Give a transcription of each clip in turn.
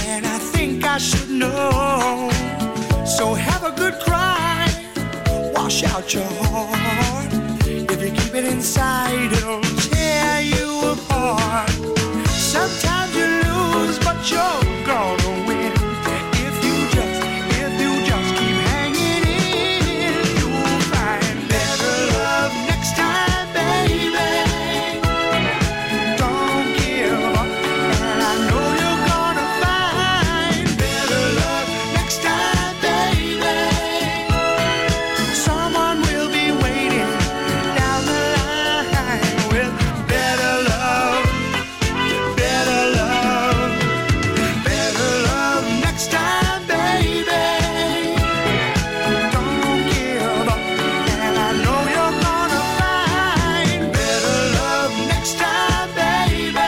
and I think I should know. So have a good cry, wash out your heart. If you keep it inside, it'll tear you apart. Sometimes you lose, but you're gonna win. If you just keep hanging in, you'll find better love next time, baby. Don't give up, and I know you're gonna find better love next time, baby. Someone will be waiting down the line with better love, better love, better love next time, baby. Don't give up, and I know you're gonna find better love next time, baby.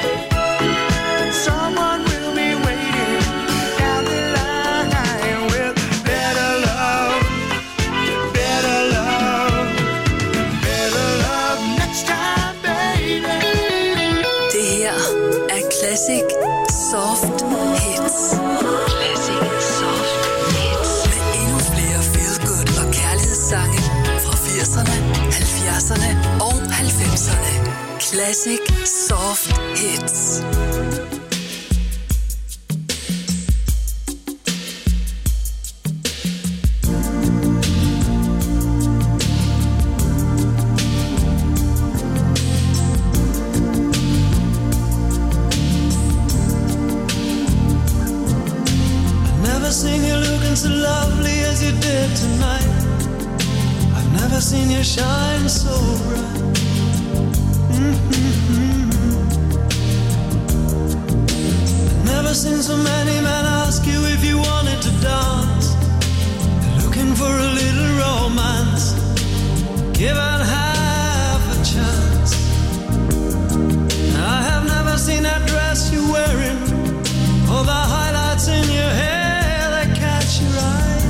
Someone will be waiting down the line with better love, better love, better love next time, baby. Det her er Classic Soft Hits. Classic Soft Hits. Med endnu flere feel-good og kærlighedssange fra 80'erne, 70'erne og 90'erne. Classic Soft Hits. Never seen you looking so lovely as you did tonight. I've never seen you shine so bright. I've never seen so many men ask you if you wanted to dance. They're looking for a little romance, given half a chance. I have never seen that dress you're wearing, or the highlights in your hair that catch your eye.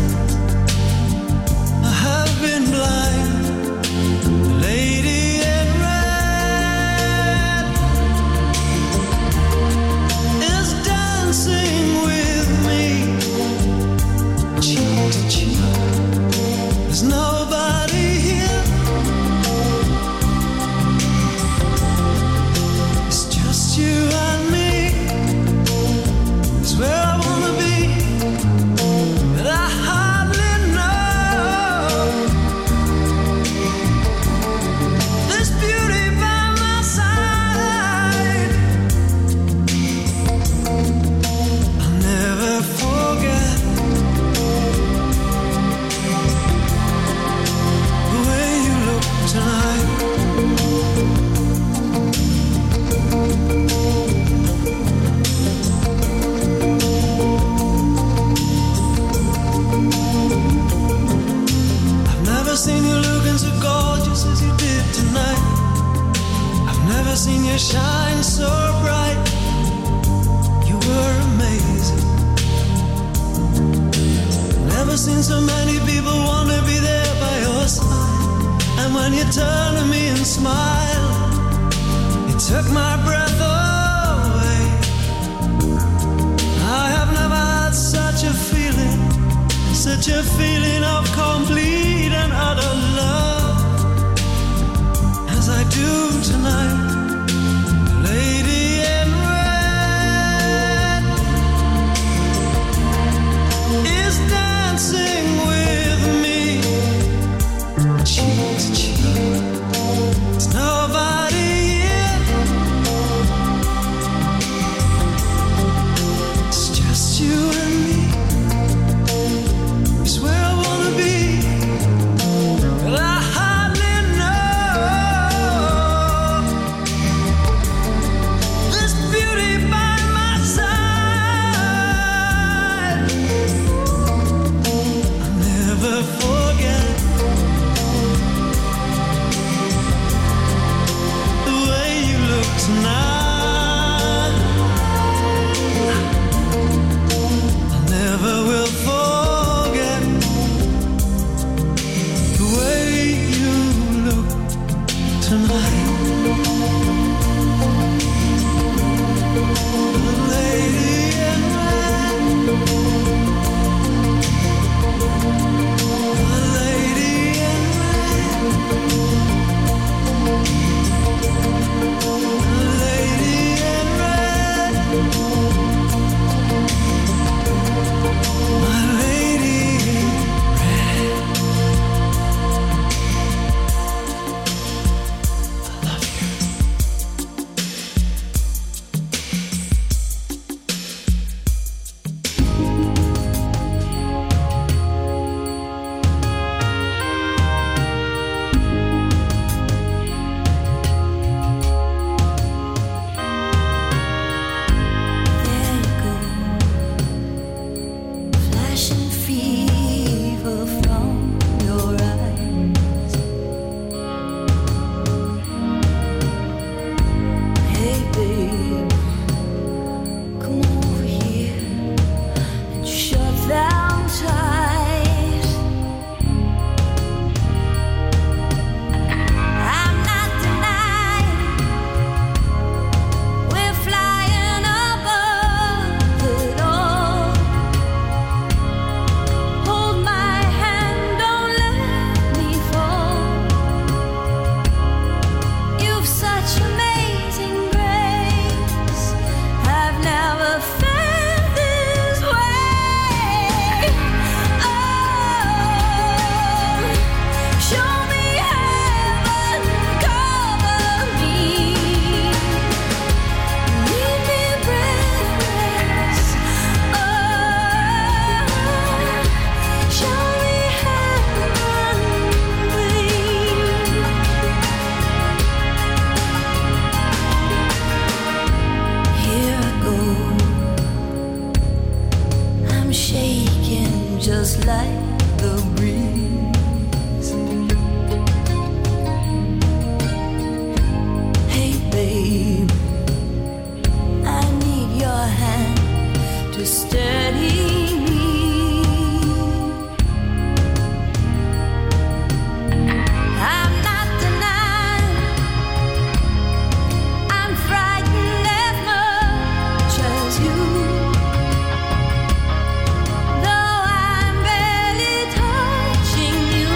I have been blind. The lady in red is dancing with me, cheek to cheek. There's nobody here. It's just you and me. It's where I wanna be, but I hardly know. This beauty by my side, I'll never forget the way you look tonight. I've never seen you looking so gorgeous as you did tonight. I've never seen you shine so bright. You were amazing. Never seen so many people want to be there by your side. And when you turned to me and smiled, it took my breath away. I have never had such a feeling, such a feeling of complete and utter love as I do tonight. The lady in red is dancing with me, cheek to cheek. There's nobody here. It's just you and me. It's where I wanna be, but I hardly know. to steady me. I'm not denying I'm frightened as much as you. Though I'm barely touching you,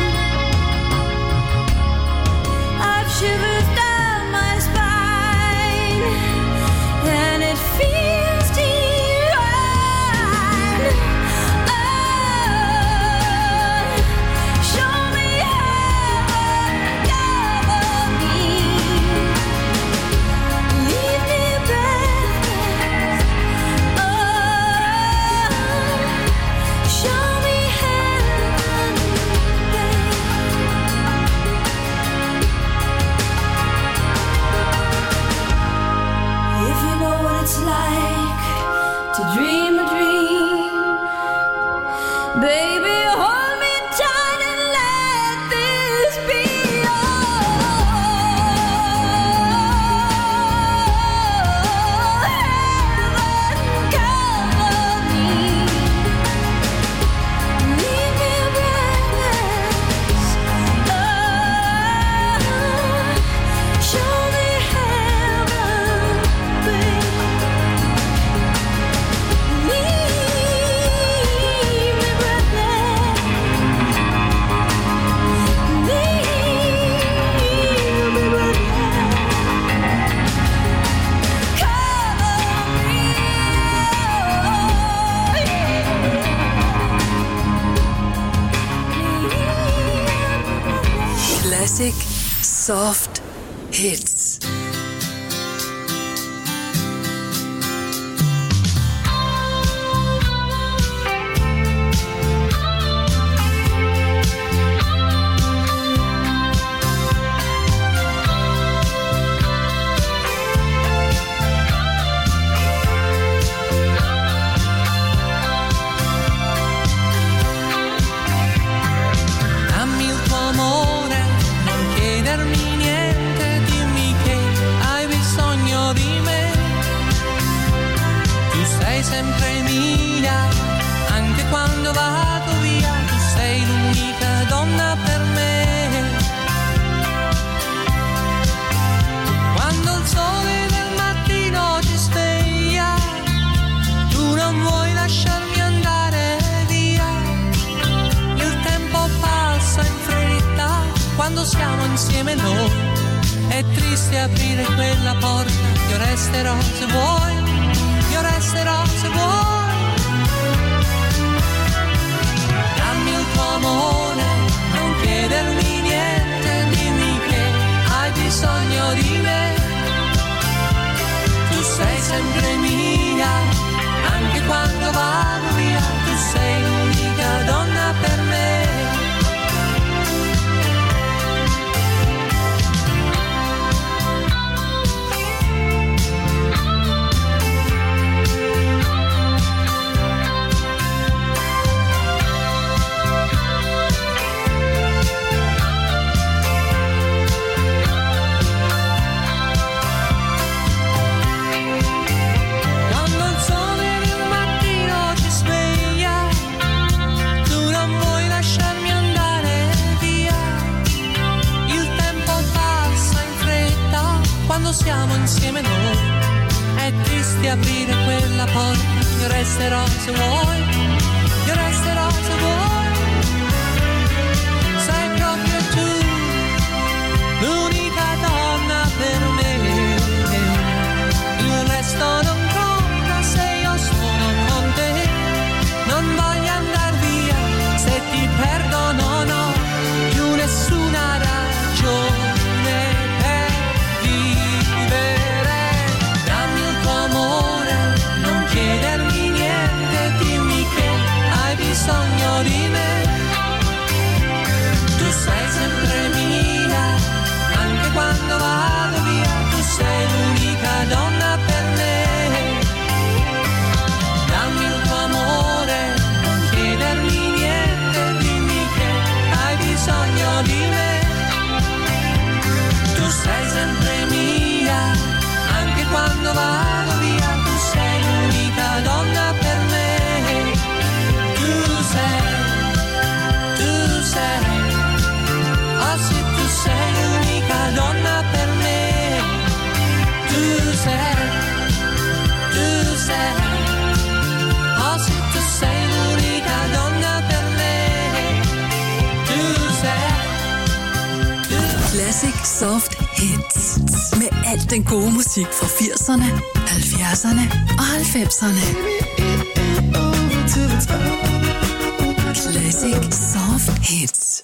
I've shivers down my spine, and it feels divine. Oh, show me heaven, cover me, leave me breathless. Oh, show me heaven, babe. If you know what it's like to dream a dream, baby, hold me tight and let this be heaven, cover me, leave me breathless. Oh, show me heaven, babe. Leave me breathless. Leave me breathless. Cover me, Classic Soft Hits. Dammi il tuo amore, non chiedermi niente, dimmi che hai bisogno di me. Tu sei sempre mia, anche quando vado via, tu sei l'unica donna per me. Quando il sole del mattino ci sveglia, tu non vuoi lasciarmi andare via. Il tempo passa in fretta quando siamo insieme noi. È triste aprire quella porta, io resterò se vuoi, io resterò se vuoi. Dammi il tuo amore, non chiedermi niente, dimmi che hai bisogno di me. Tu sei sempre mia, anche quando vado via, tu sei l'unica donna per me. Quando il sole del mattino ci sveglia, tu non vuoi lasciarmi andare via. Il tempo passa in fretta quando siamo insieme noi. È triste aprire quella porta, io resterò se vuoi, io resterò se vuoi. Sei proprio tu, l'unica donna per me. Il resto non conta se io sono con te. Non voglio andar via, se ti perdo non ho più nessuna ragione per vivere. Dammi il tuo amore, non chiedermi niente, dimmi che Soft Hits. Med alt den gode musik fra 80'erne, 70'erne og 90'erne. Classic Soft Hits.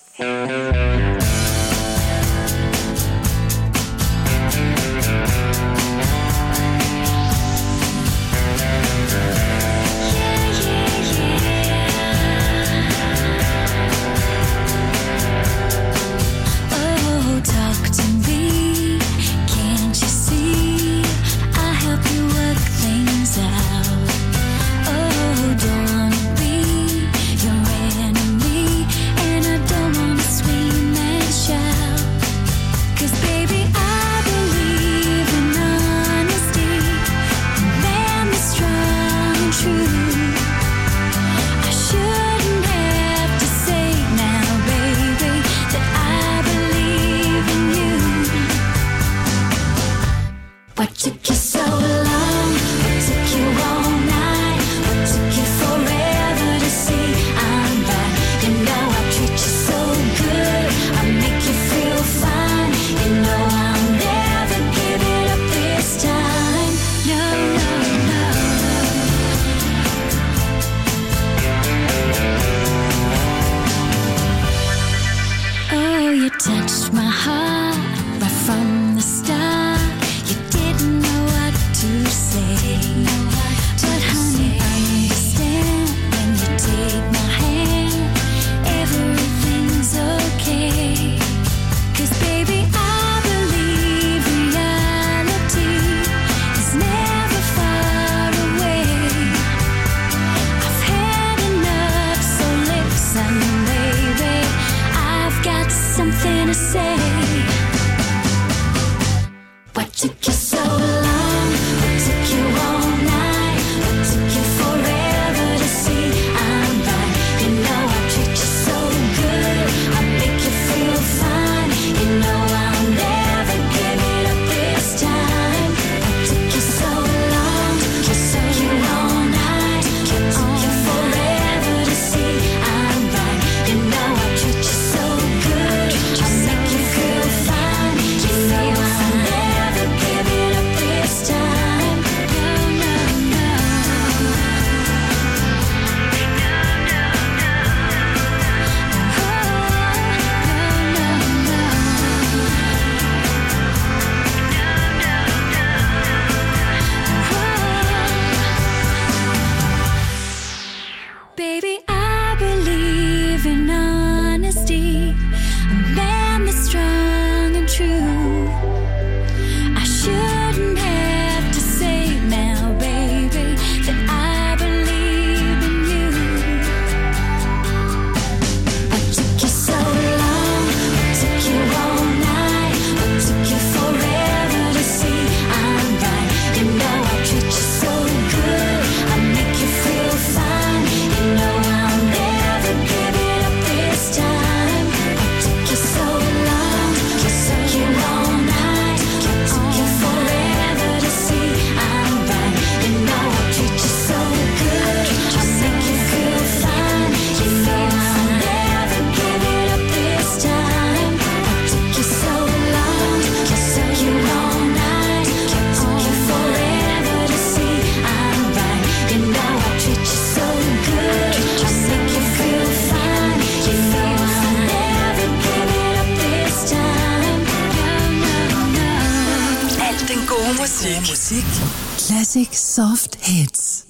Musik. Classic Soft Hits.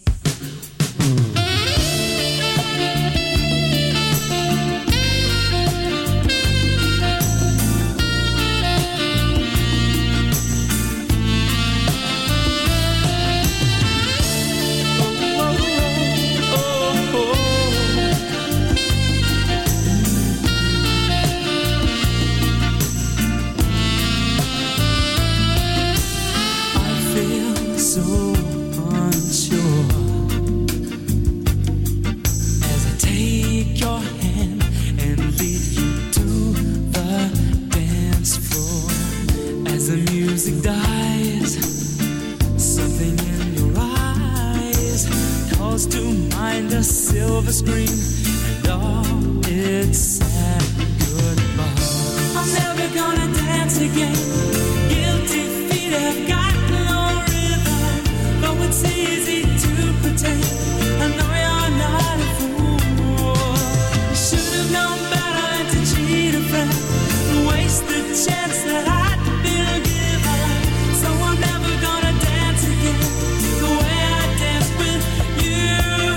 Silver screen and all its sad goodbye. I'm never gonna dance again. Guilty feet have got no rhythm, though it's easy to pretend. I know you're not a fool. You should have known better than to cheat a friend and waste the chance that I'd been given. So I'm never gonna dance again the way I danced with you.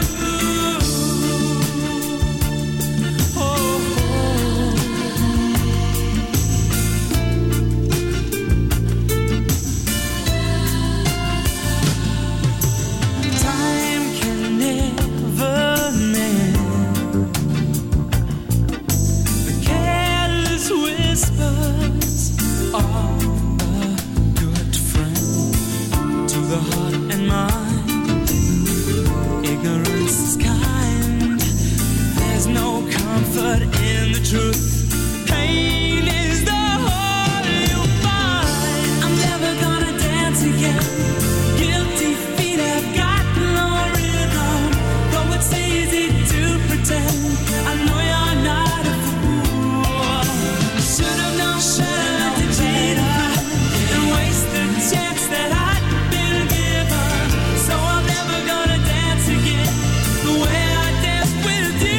In the truth, pain is the whole you'll find. I'm never gonna dance again. Guilty feet have got no rhythm, though it's easy to pretend. I know you're not a fool. Should have known better to cheat and waste the chance that I'd been given. So I'm never gonna dance again the way I danced with you.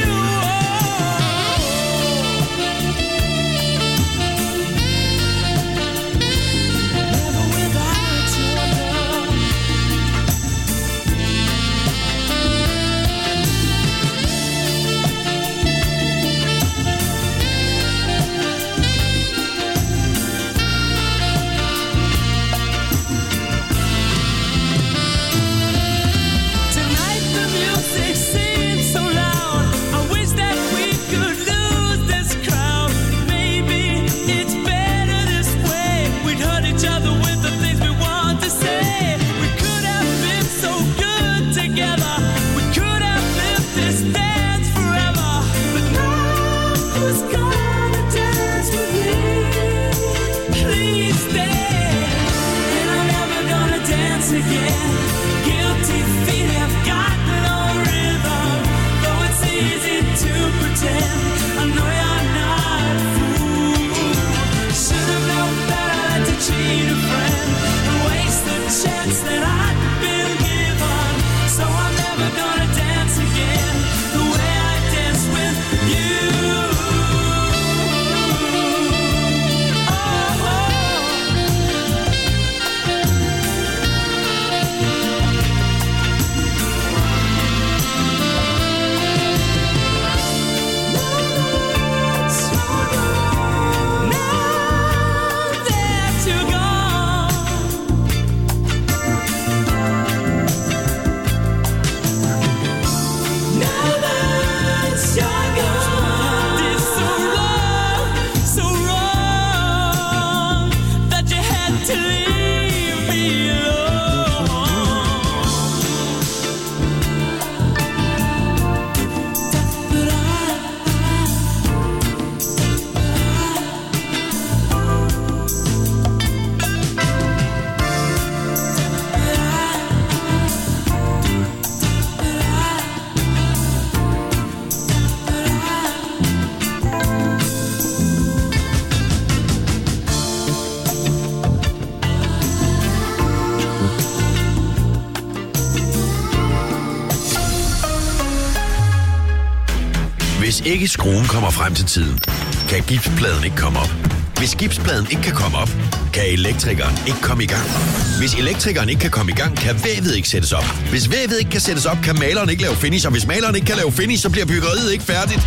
Hvis ikke skruen kommer frem til tiden, kan gipspladen ikke komme op. Hvis gipspladen ikke kan komme op, kan elektrikeren ikke komme i gang. Hvis elektrikeren ikke kan komme i gang, kan vævet ikke sættes op. Hvis vævet ikke kan sættes op, kan maleren ikke lave finish. Og hvis maleren ikke kan lave finish, så bliver byggeriet ikke færdigt.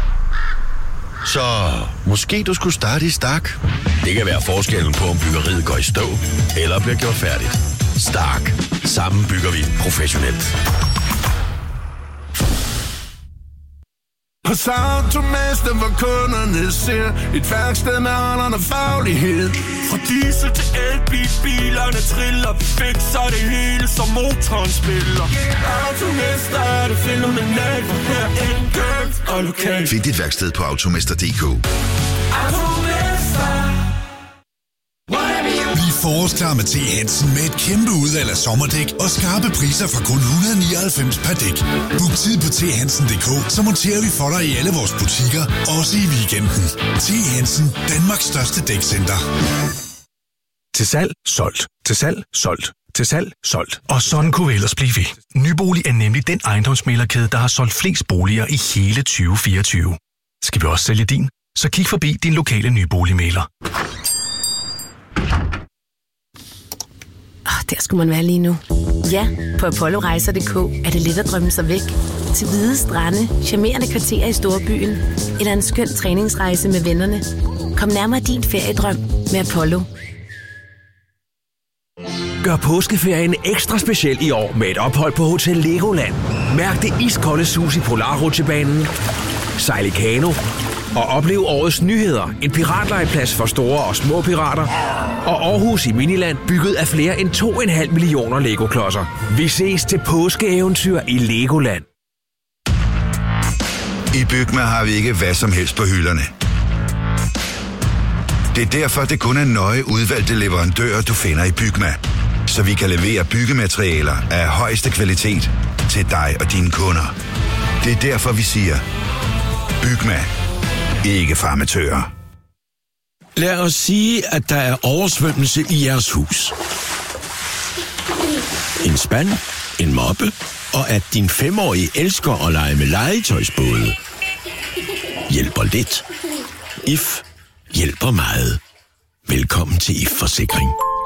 Så måske du skulle starte i Stark. Det kan være forskellen på, om byggeriet går i stå eller bliver gjort færdigt. Stark. Sammen bygger vi professionelt. Hos Automester, hvor kunderne ser et værksted med aldrende faglighed. Fra diesel til elbil, bilerne triller, vi fikser det hele, som motoren spiller. Automester er det fænomenalt, for her enkelt og lokalt. Find dit værksted på automester.dk. Automester. Vi forårsklar med T. Hansen med et kæmpe udvalg af sommerdæk og skarpe priser fra kun 199 per dæk. Book tid på thansen.dk, så monterer vi for dig i alle vores butikker, også i weekenden. T. Hansen, Danmarks største dækcenter. Til salg, solgt. Til salg, solgt. Til salg, solgt. Og sådan kunne vi ellers blive ved. Nybolig er nemlig den ejendomsmæglerkæde, der har solgt flest boliger i hele 2024. Skal vi også sælge din? Så kig forbi din lokale nyboligmægler. Der skulle man være lige nu. Ja, på apollorejser.dk er det let at drømme sig væk. Til hvide strande, charmerende kvarterer i storbyen eller en skøn træningsrejse med vennerne. Kom nærmere din feriedrøm med Apollo. Gør påskeferien ekstra speciel i år med et ophold på Hotel Legoland. Mærk det iskolde sus i Polarrutsjebanen, sejl i kano og oplev årets nyheder. En piratlejeplads for store og små pirater og Aarhus i Miniland bygget af flere end 2,5 millioner Lego-klodser. Vi ses til påskeeventyr i Legoland. I Bygma har vi ikke hvad som helst på hylderne. Det er derfor, det kun er nøje udvalgte leverandører, du finder i Bygma. Så vi kan levere byggematerialer af højeste kvalitet til dig og dine kunder. Det er derfor, vi siger, Bygma. Ikke for amatører. Lad os sige, at der er oversvømmelse i jeres hus. En spand, en moppe, og at din 5-årige elsker at lege med legetøjsbåde. Hjælper lidt. IF hjælper meget. Velkommen til IF Forsikring.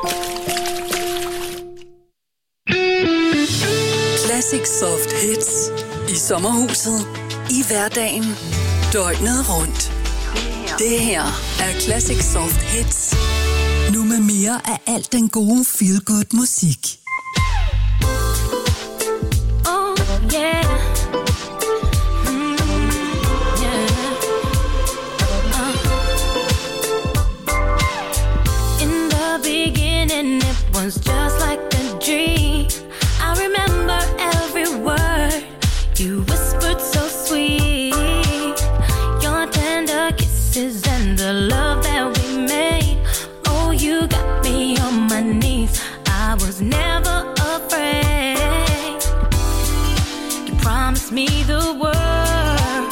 Classic Soft Hits. I sommerhuset. I hverdagen. Døgnet rundt. Det her er Classic Soft Hits. Nu med mere af alt den gode feel-good musik. Oh yeah. In the beginning it was just like a dream. I remember every word you whispered so sweet. Your tender kisses and the love that we made. Oh, you got me on my knees. I was never afraid. You promised me the world.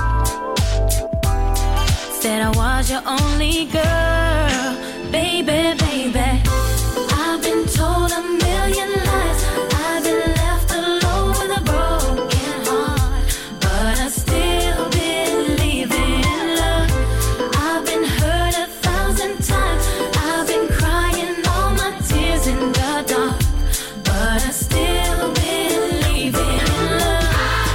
Said I was your only girl. Baby, baby, I've been told a million lies. I've been left alone with a broken heart, but I still believe in love. I've been hurt 1,000 times. I've been crying all my tears in the dark, but I still believe in love.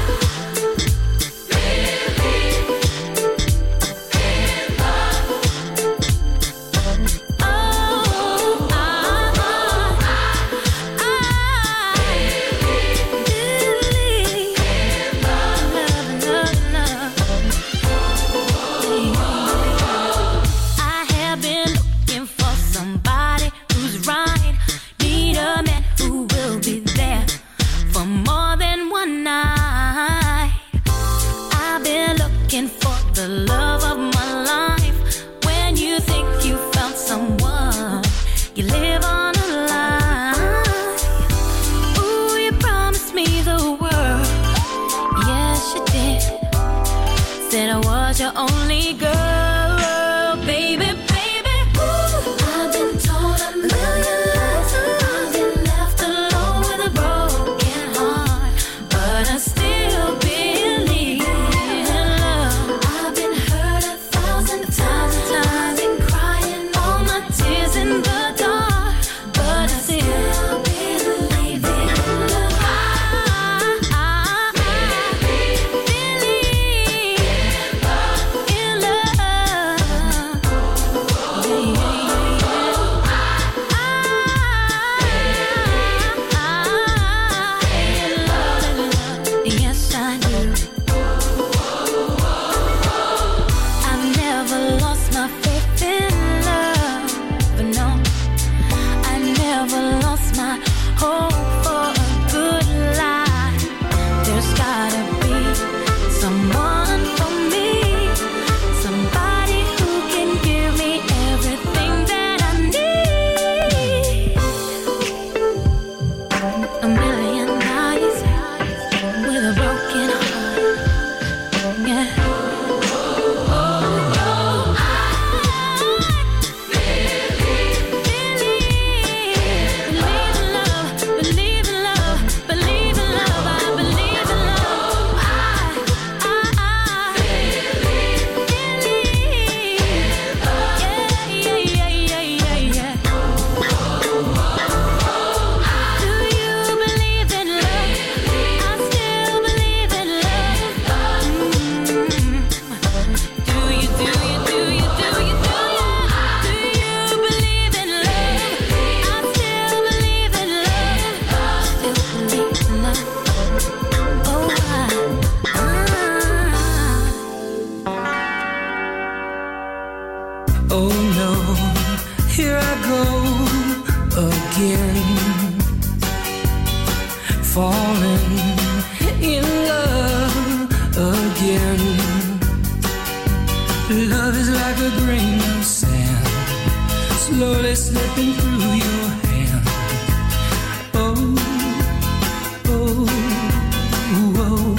I have been looking for somebody who's right. Need a man who will be there for more than one night. I've been looking for the love of my life. When you think you found someone, you live on a lie. Ooh, you promised me the world. Yes, you did. Said I was your only girl, baby, baby. Ooh, I've been told a million lies. I've been left alone with a broken heart, but I still believe in love. I've been hurt 1,000 times. I've been crying all my tears in the dark, but I still believe in love. Yes, I do. I've never lost my faith in love, but no, I never lost my hope for a good life. There's gotta be someone for me, somebody who can give me everything that I need. slowly slipping through your hand. Oh, oh, oh,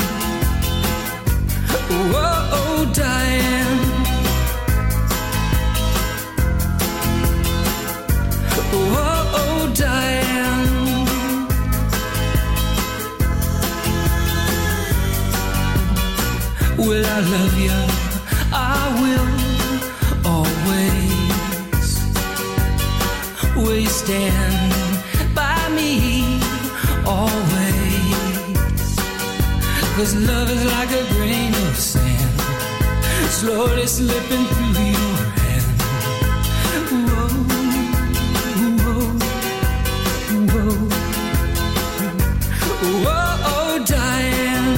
oh, oh, Diane. Oh, oh, Diane. Will I love you? I will always. Will you stand by me always? 'Cause love is like a grain of sand, slowly slipping through your hand. Whoa, whoa, whoa, whoa, oh, Diane.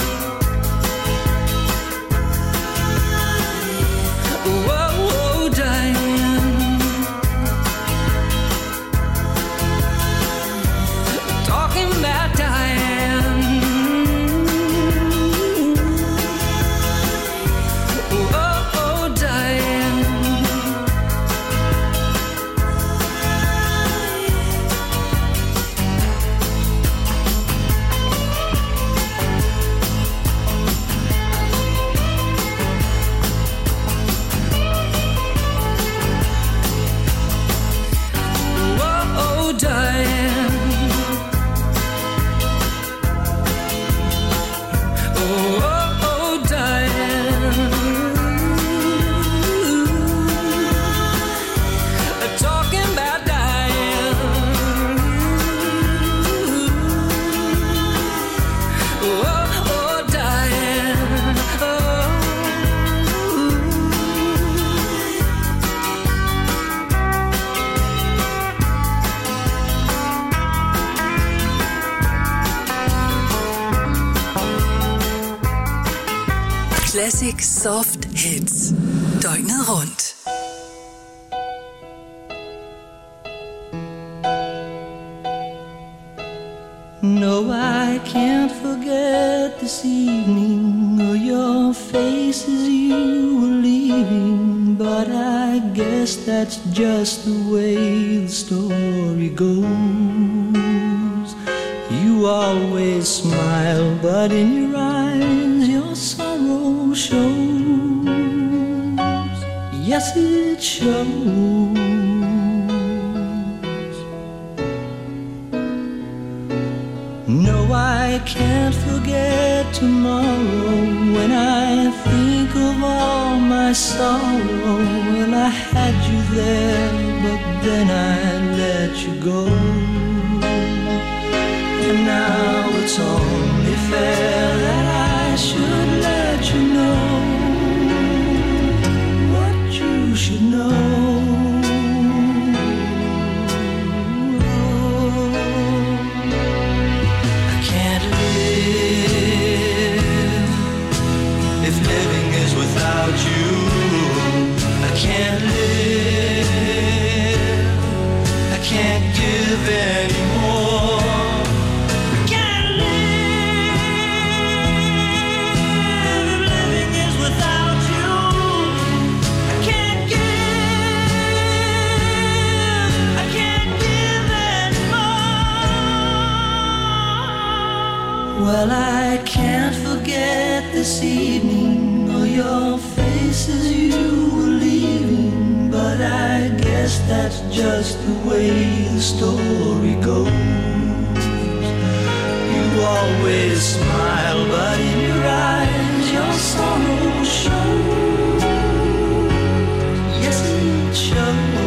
Classic Soft Hits. Døgnet rundt. No, I can't forget this evening or your face as you were leaving, but I guess that's just the way the story goes. You always smile, but in your eyes your sorrow shows. Yes, it shows. No, I can't forget tomorrow when I think of all my sorrow. Well, I had you there, but then I let you go. And now it's only fair that I should let you know what you should know. Well, I can't forget this evening or your face as you were leaving, but I guess that's just the way the story goes. You always smile, but in your eyes your sorrow shows. Yes, it shows.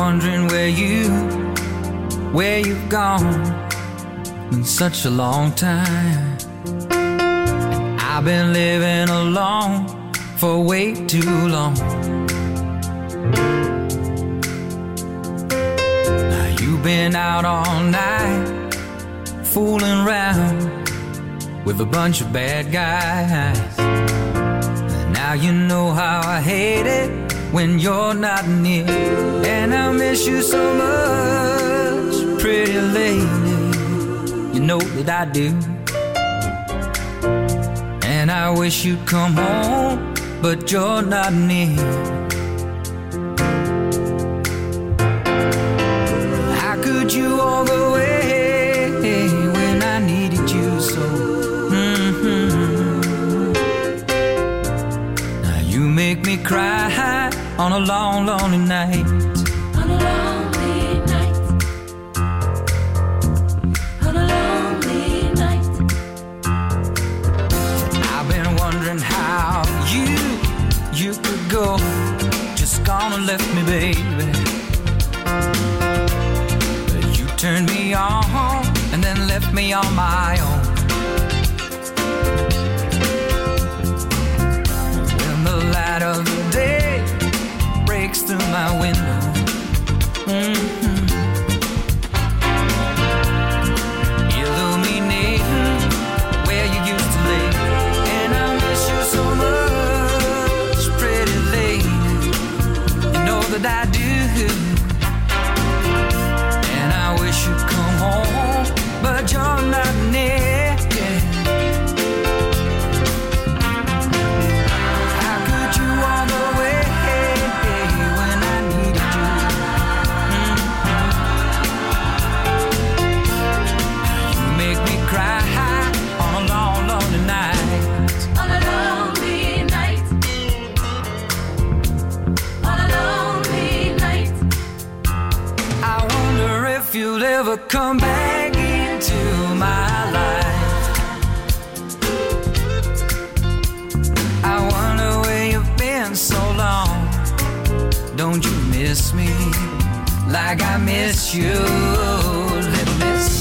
wondering where you've gone in such a long time. I've been living alone for way too long. Now you've been out all night, fooling around with a bunch of bad guys. And now you know how I hate it when you're not near. And I miss you so much, pretty lady, you know that I do. And I wish you'd come home, but you're not near. How could you walk away when I needed you so? Now you make me cry on a long, lonely night. On a lonely night. On a lonely night. I've been wondering how you could go, just gone and left me, baby. But you turned me on and then left me on my own. When the light of the day breaks through my window, illuminating where you used to lay. And I miss you so much, pretty lady, you know that I do. And I wish you'd come home, but you're not near. How could you walk away when I needed you? You make me cry on a long, lonely night. On a lonely night. On a lonely night. I wonder if you'll ever come back into my life. I wonder where you've been so long. Don't you miss me like I miss you, little miss?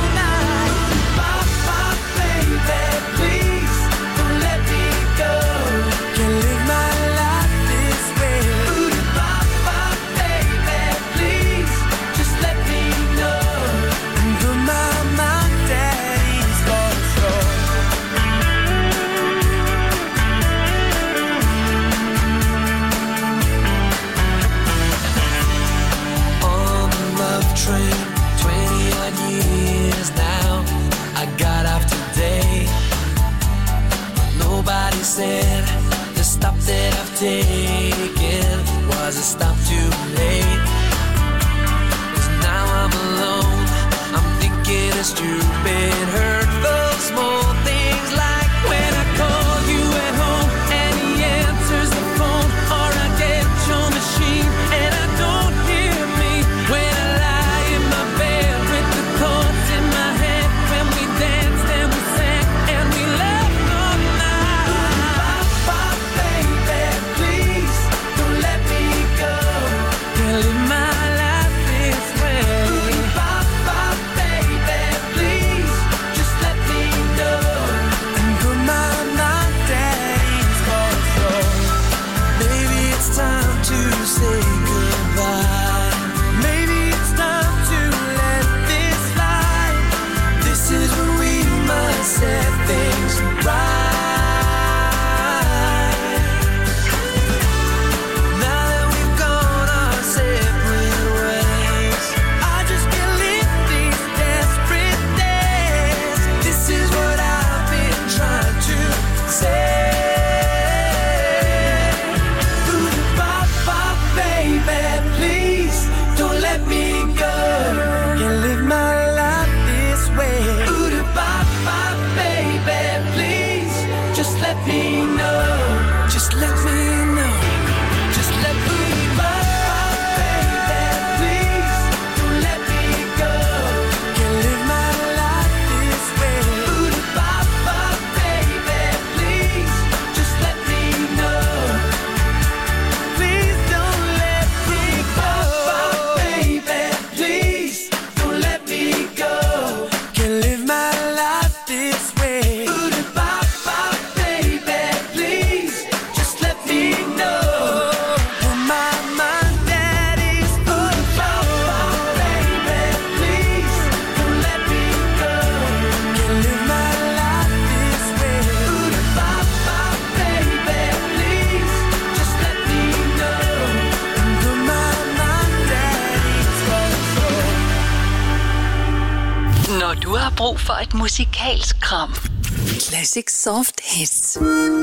Please don't let me go. et musikalsk kram. Classic Soft Hits.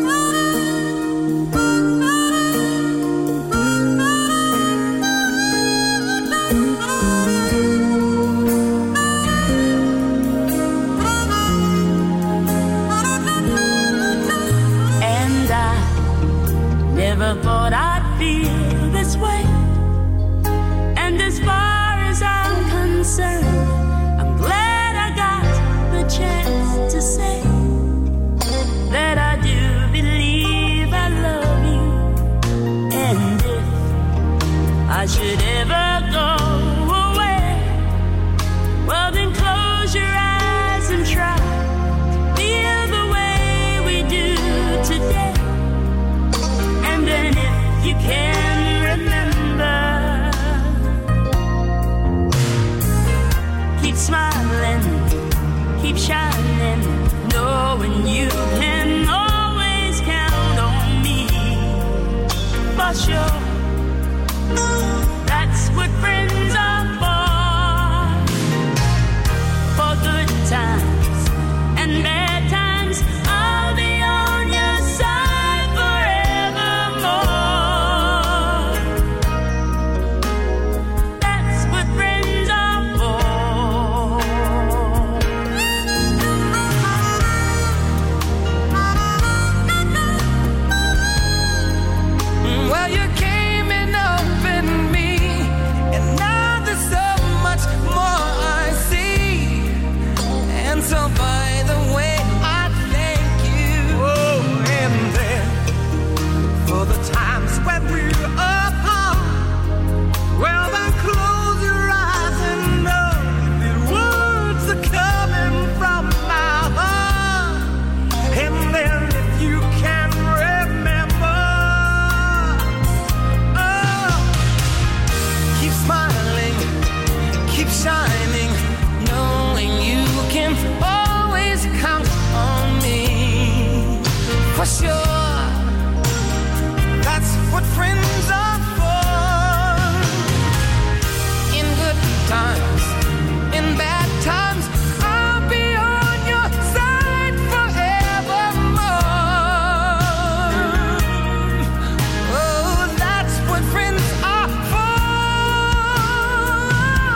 Never thought I'd feel this way. And as far as I'm concerned, I'm glad I got the chance to say that I do believe I love you. And if I should ever go away, well then close your eyes and try to feel the way we do today. And then if you can remember, keep smiling, keep shining, knowing you can always count on me. For sure, that's what friends are for good times and bad times. I'll be on your side forevermore. That's what friends are for. Well, you came and opened me, and now there's so much more I see. And so by the way, I thank you. Oh, and then for the times when we're apart, well then close your eyes and know the words are coming from my heart. And then if you can remember, oh, keep smiling, keep shining, knowing you can always count on me. For sure, that's what friends are for. In good times, in bad times, I'll be on your side forevermore. Oh, that's what friends are for.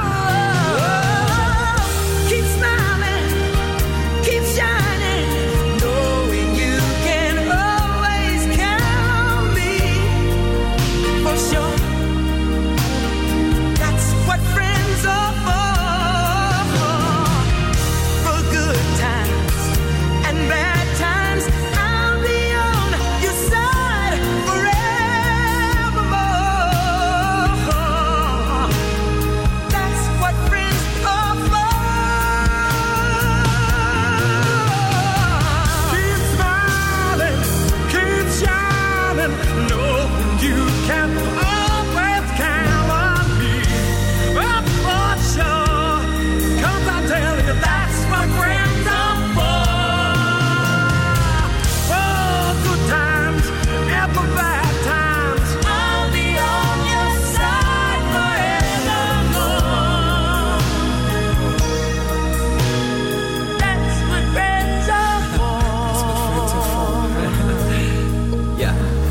Keep smiling, keep shining, knowing you can always count on me. For sure, that's what friends are for good times and bad times. I'll be on your side forevermore. That's what friends are for. Keep smiling, keep shining, knowing you can always count on me. Oh, for sure, 'cause I tell you that's what friends are for. For good times and for bad times, I'll be on your side forevermore. That's what friends are for. Yeah.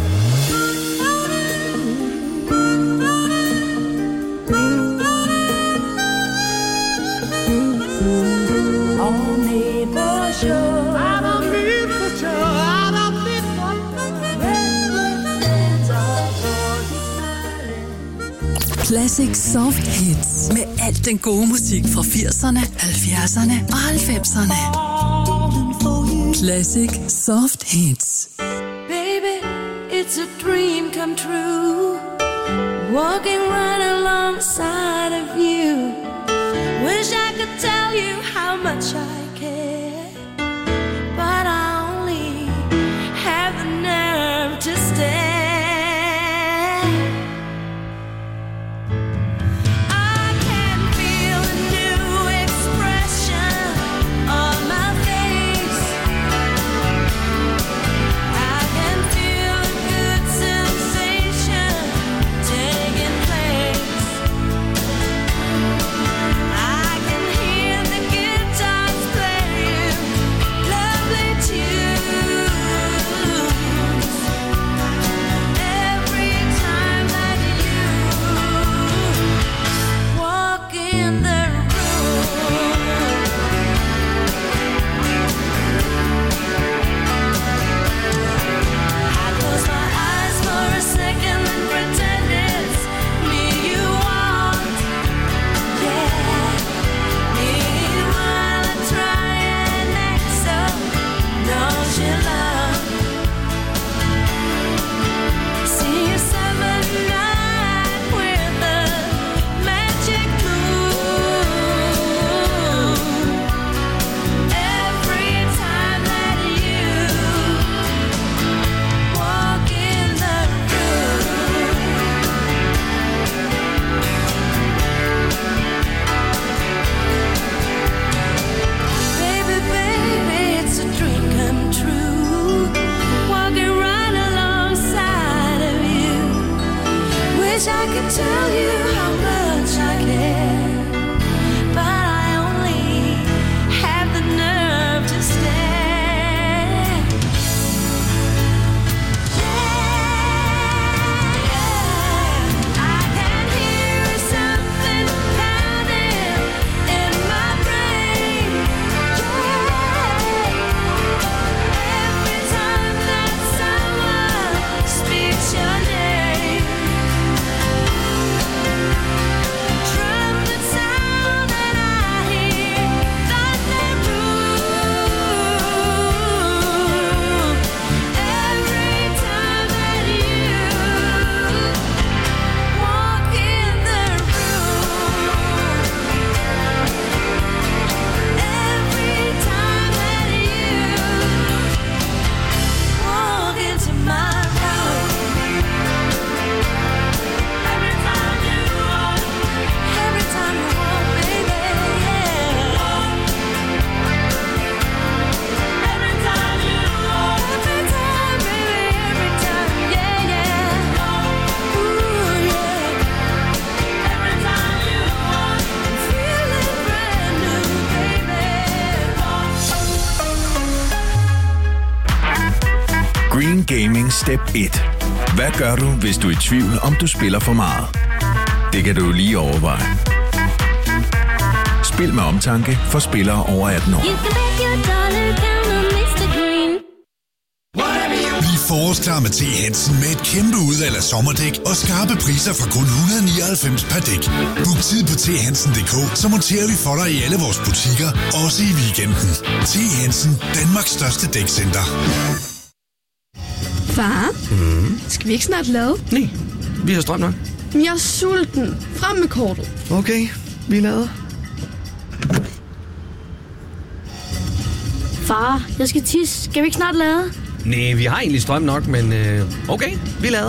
On me for sure. I don't need for sure. I don't need for sure. That's what friends are for. Keep smiling. Classic Soft Hits. Med alt den gode musik fra 80'erne, 70'erne og 90'erne. Classic Soft Hits. Baby, it's a dream come true. Walking right alongside of you. Wish I could tell you how much I care, but I only have the nerve to stare. I can feel a new expression on my face. I can feel a good sensation taking place. I can hear the guitars play. Extreme Gaming Step 1. Hvad gør du, hvis du er i tvivl, om du spiller for meget? Det kan du lige overveje. Spil med omtanke for spillere over 18 år. Bliv forårsklar med T. Hansen med et kæmpe udvalg af sommerdæk og skarpe priser fra kun 199 per dæk. Book tid på thansen.dk, så monterer vi for dig i alle vores butikker, også i weekenden. T. Hansen, Danmarks største dækcenter. Far, skal vi ikke snart lade? Nej, vi har strøm nok. Jeg er sulten. Frem med kortet. Okay, vi lader. Far, jeg skal tisse. Skal vi ikke snart lade? Nej, vi har egentlig strøm nok, men okay, vi lader.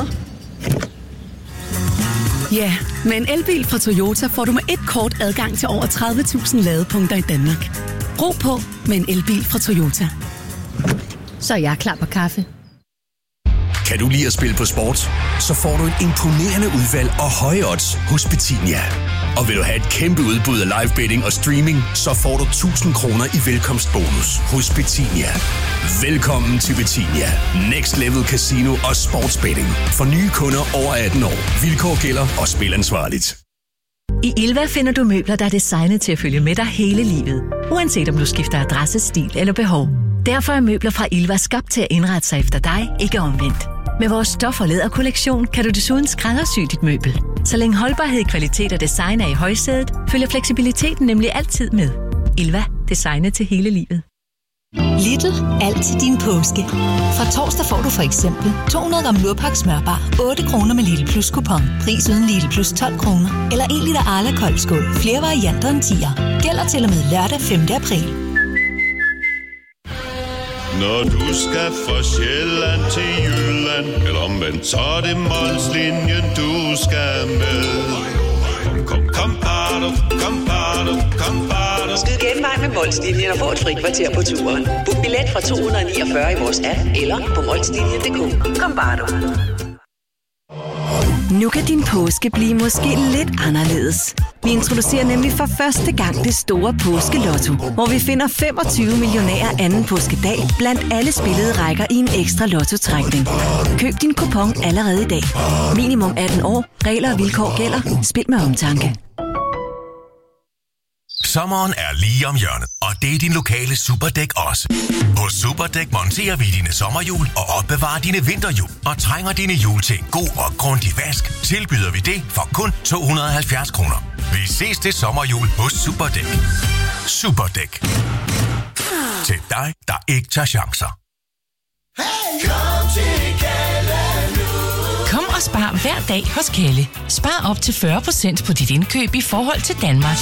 Ja, med en elbil fra Toyota får du med et kort adgang til over 30.000 ladepunkter i Danmark. Ro på med en elbil fra Toyota. Så er jeg klar på kaffe. Kan du lide at spille på sport? Så får du et imponerende udvalg og høje odds hos Betinia. Og vil du have et kæmpe udbud af live betting og streaming, så får du 1.000 kroner i velkomstbonus hos Betinia. Velkommen til Betinia. Next Level Casino og sportsbetting. For nye kunder over 18 år. Vilkår gælder og spil ansvarligt. I Ilva finder du møbler, der er designet til at følge med dig hele livet. Uanset om du skifter adresse, stil eller behov. Derfor er møbler fra Ilva skabt til at indrette sig efter dig, ikke omvendt. Med vores stof- og læderkollektion kan du desuden skræddersy dit møbel. Så længe holdbarhed, kvalitet og design er i højsædet, følger fleksibiliteten nemlig altid med. Ilva. Designet til hele livet. Lidl. Alt til din påske. Fra torsdag får du for eksempel 200 gram Lurpak smørbar 8 kroner med Lidl Plus kupon. Pris uden Lidl Plus 12 kroner. Eller 1 liter Arla koldskål. Flere varianter end 10'er. Gælder til og med lørdag 5. april. Når du skal fra Sjælland til Jylland, eller omvendt, så er det Molslinjen, du skal med. Kom, bado, kom, bado. Skyd genvej med Molslinjen og få et fri kvarter på turen. Book billet fra 249 i vores app, eller på molslinjen.dk. Kom, bado. Nu kan din påske blive måske lidt anderledes. Vi introducerer nemlig for første gang det store påskelotto, hvor vi finder 25 millionærer anden påskedag blandt alle spillede rækker i en ekstra lottotrækning. Køb din kupon allerede i dag. Minimum 18 år. Regler og vilkår gælder. Spil med omtanke. Sommeren er lige om hjørnet, og det er din lokale Superdæk også. Hos Superdæk monterer vi dine sommerhjul og opbevarer dine vinterhjul. Og trænger dine hjul til en god og grundig vask, tilbyder vi det for kun 270 kroner. Vi ses til sommerhjul hos Superdæk. Superdæk. Til dig, der ikke tager chancer. Kom til Kalle nu. Kom og spar hver dag hos Kalle. Spar op til 40% på dit indkøb i forhold til Danmark.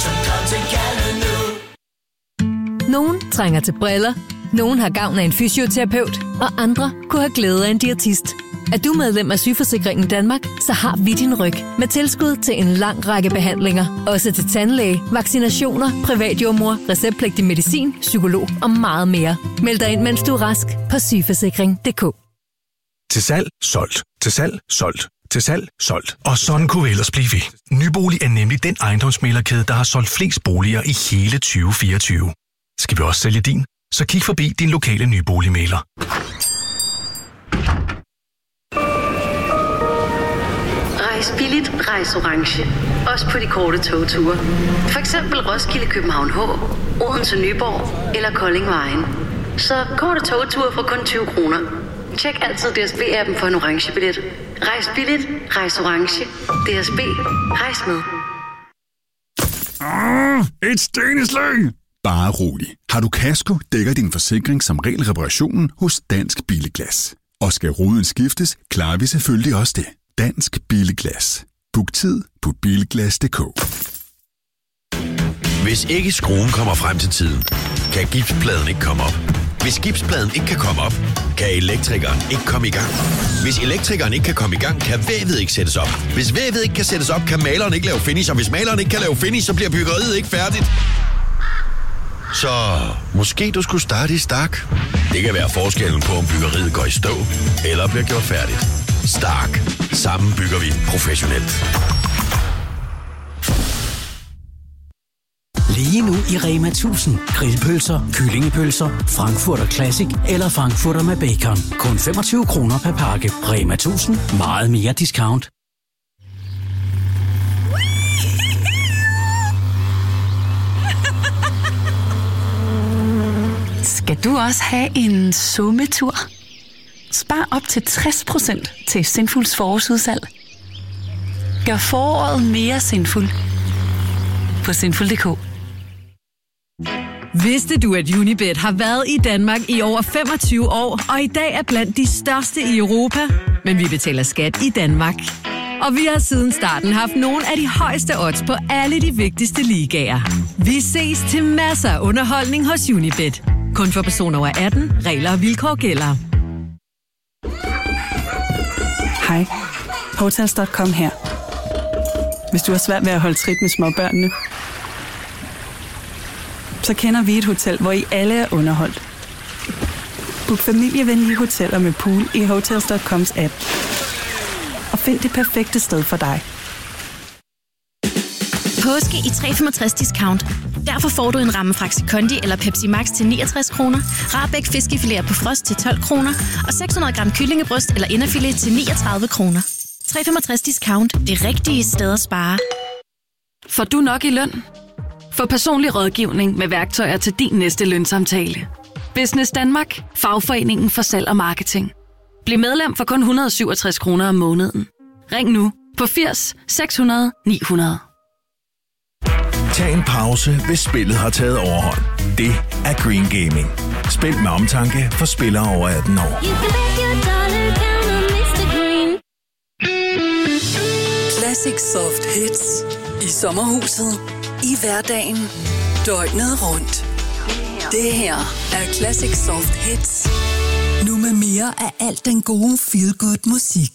Nogen trænger til briller, nogen har gavn af en fysioterapeut, og andre kunne have glæde af en diætist. Er du medlem af Sygeforsikringen Danmark, så har vi din ryg med tilskud til en lang række behandlinger. Også til tandlæge, vaccinationer, privatjordmor, receptpligtig medicin, psykolog og meget mere. Meld dig ind, mens du er rask på sygeforsikring.dk. Til salg, solgt. Til salg, solgt. Til salg, solgt. Og sådan kunne vi ellers blive ved. Nybolig er nemlig den ejendomsmæglerkæde, der har solgt flest boliger i hele 2024. Skal vi også sælge din? Så kig forbi din lokale nyboligmægler. Rejs billigt, rejs orange. Også på de korte togture. For eksempel Roskilde, København H, Odense, Nyborg eller Kolding Vejen. Så korte togture for kun 20 kroner. Tjek altid DSB-appen for en orange billet. Rejs billigt, rejs orange. DSB, rejs med. Et steneslag! Bare rolig. Har du kasko, dækker din forsikring som regel reparationen hos Dansk Billeglas. Og skal ruden skiftes, klarer vi selvfølgelig også det. Dansk Billeglas. Book tid på bilglas.dk. Hvis ikke skruen kommer frem til tiden, kan gipspladen ikke komme op. Hvis gipspladen ikke kan komme op, kan elektrikeren ikke komme i gang. Hvis elektrikeren ikke kan komme i gang, kan vævet ikke sættes op. Hvis vævet ikke kan sættes op, kan maleren ikke lave finish. Og hvis maleren ikke kan lave finish, så bliver byggeriet ikke færdigt. Så måske du skulle starte i Stark. Det kan være forskellen på, om byggeriet går i stå eller bliver gjort færdigt. Stark. Sammen bygger vi professionelt. Lige nu i Rema 1000. Grillpølser, kyllingepølser, Frankfurter Classic eller Frankfurter med bacon. Kun 25 kroner per pakke. Rema 1000. Meget mere discount. Skal du også have en summetur? Spar op til 60% til Sinfuls forårsudsalg. Gør foråret mere sinful på sinful.dk. Vidste du, at Unibet har været i Danmark i over 25 år, og i dag er blandt de største i Europa? Men vi betaler skat i Danmark. Og vi har siden starten haft nogle af de højeste odds på alle de vigtigste ligaer. Vi ses til masser af underholdning hos Unibet. Kun for personer over 18. Regler og vilkår gælder. Hej. Hotels.com her. Hvis du har svært ved at holde trit med småbørnene, så kender vi et hotel, hvor I alle er underholdt. Book familievenlige hoteller med pool i Hotels.coms app. Og find det perfekte sted for dig. Påske i 365 discount. Derfor får du en ramme Faxi Kondi eller Pepsi Max til 69 kroner, Rahbæk fiskefiléer på frost til 12 kroner og 600 gram kyllingebryst eller inderfilet til 39 kroner. 365 discount. Det rigtige sted at spare. Får du nok i løn? Få personlig rådgivning med værktøjer til din næste lønsamtale. Business Danmark. Fagforeningen for salg og marketing. Bliv medlem for kun 167 kroner om måneden. Ring nu på 80 600 900. Tag en pause, hvis spillet har taget overhånd. Det er Green Gaming. Spil med omtanke for spillere over 18 år. Classic Soft Hits. I sommerhuset. I hverdagen. Døgnet rundt. Det her er Classic Soft Hits. Nu med mere af alt den gode feel-good musik.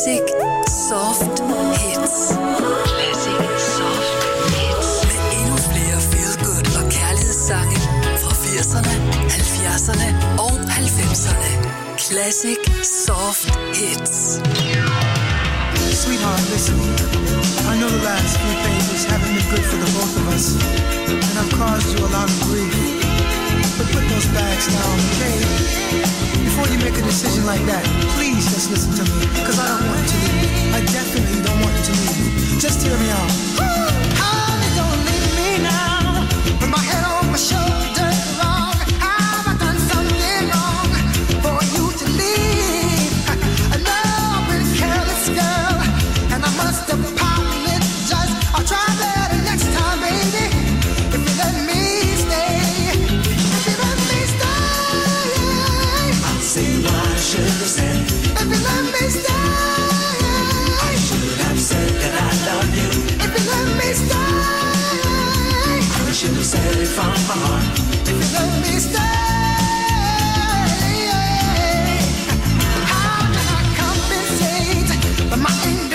Classic Soft Hits. Classic Soft Hits. Med endnu flere feel-good og kærlighedssange fra 80'erne, 70'erne og 90'erne. Classic Soft Hits. Sweetheart, listen. I know the last few pages haven't been good for the both of us, and I've caused you a lot of grief. But put those bags down, okay? Before you make a decision like that, please just listen to me, because I don't want you to leave. I definitely don't want you to leave. Just hear me out. Honey, don't leave me now. With my head on my shoulders, wrong. Have I done something wrong for you to leave? I know I've been a careless girl, and I must apologize. I'll try better next time, baby. If you let me stay, if you let me stay, I'll say what I should have said. If you let me stay, I should have said that I love you. If you let me stay, I should have said it from my heart. If you let me stay, how can I compensate for my